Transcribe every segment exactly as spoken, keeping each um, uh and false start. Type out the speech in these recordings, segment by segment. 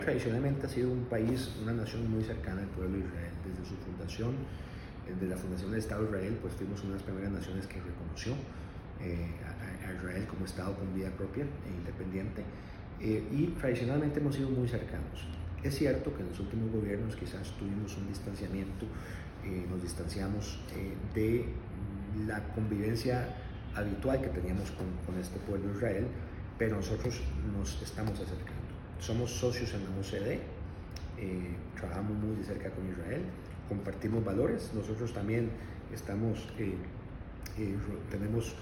Tradicionalmente ha sido un país, una nación muy cercana al pueblo de Israel. Desde su fundación, desde la fundación del Estado de Israel, pues fuimos una de las primeras naciones que reconoció eh, a, a Israel como Estado con vida propia e independiente, eh, y tradicionalmente hemos sido muy cercanos. Es cierto que en los últimos gobiernos quizás tuvimos un distanciamiento, eh, nos distanciamos eh, de la convivencia habitual que teníamos con, con este pueblo de Israel, pero nosotros nos estamos acercando. Somos socios en la O C D, eh, trabajamos muy de cerca con Israel, compartimos valores, nosotros también estamos, eh, eh, tenemos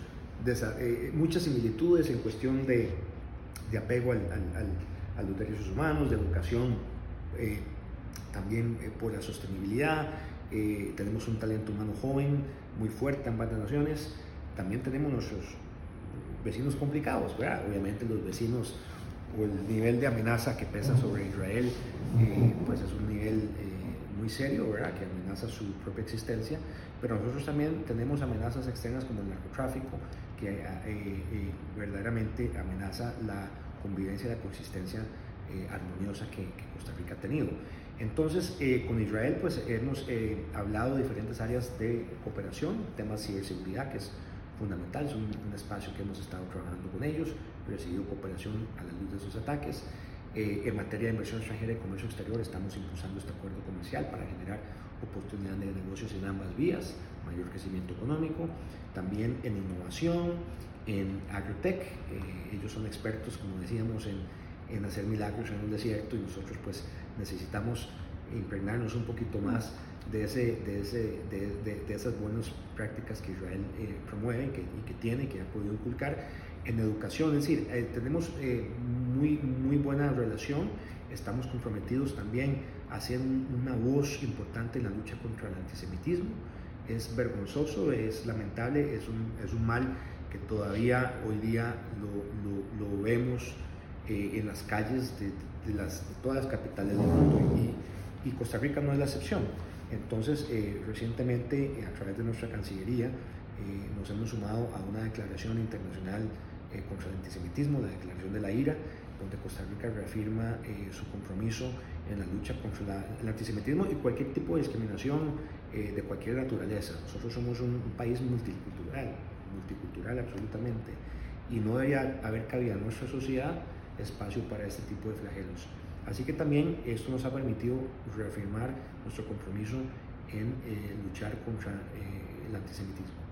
eh, muchas similitudes en cuestión de, de apego al, al, al, a los derechos humanos, de educación, eh, también eh, por la sostenibilidad, eh, tenemos un talento humano joven, muy fuerte en ambas naciones, también tenemos nuestros vecinos complicados, ¿verdad? Obviamente los vecinos o el nivel de amenaza que pesa sobre Israel, eh, pues es un nivel eh, muy serio, ¿verdad? Que amenaza su propia existencia, pero nosotros también tenemos amenazas externas como el narcotráfico, que eh, eh, verdaderamente amenaza la convivencia y la consistencia eh, armoniosa que, que Costa Rica ha tenido. Entonces, eh, con Israel pues hemos eh, hablado de diferentes áreas de cooperación, temas de ciberseguridad, que es fundamental, es un, un espacio que hemos estado trabajando con ellos, recibido cooperación a la luz de esos ataques. Eh, en materia de inversión extranjera y comercio exterior estamos impulsando este acuerdo comercial para generar oportunidades de negocios en ambas vías, mayor crecimiento económico, también en innovación, en agrotech. Eh, ellos son expertos, como decíamos, en, en hacer milagros en un desierto, y nosotros pues necesitamos impregnarnos un poquito más de, ese, de, ese, de, de, de esas buenas prácticas que Israel eh, promueve que, y que tiene, que ha podido inculcar en educación. Es decir, eh, tenemos eh, muy, muy buena relación, estamos comprometidos también a ser un, una voz importante en la lucha contra el antisemitismo. Es vergonzoso, es lamentable, es un, es un mal que todavía hoy día lo, lo, lo vemos eh, en las calles de, de, las, de todas las capitales del mundo, y, y Costa Rica no es la excepción. Entonces, eh, recientemente, eh, a través de nuestra Cancillería, eh, nos hemos sumado a una declaración internacional eh, contra el antisemitismo, la Declaración de la Ira, donde Costa Rica reafirma eh, su compromiso en la lucha contra la, el antisemitismo y cualquier tipo de discriminación eh, de cualquier naturaleza. Nosotros somos un, un país multicultural, multicultural absolutamente, y no debería haber cabida en nuestra sociedad espacio para este tipo de flagelos. Así que también esto nos ha permitido reafirmar nuestro compromiso en eh, luchar contra eh, el antisemitismo.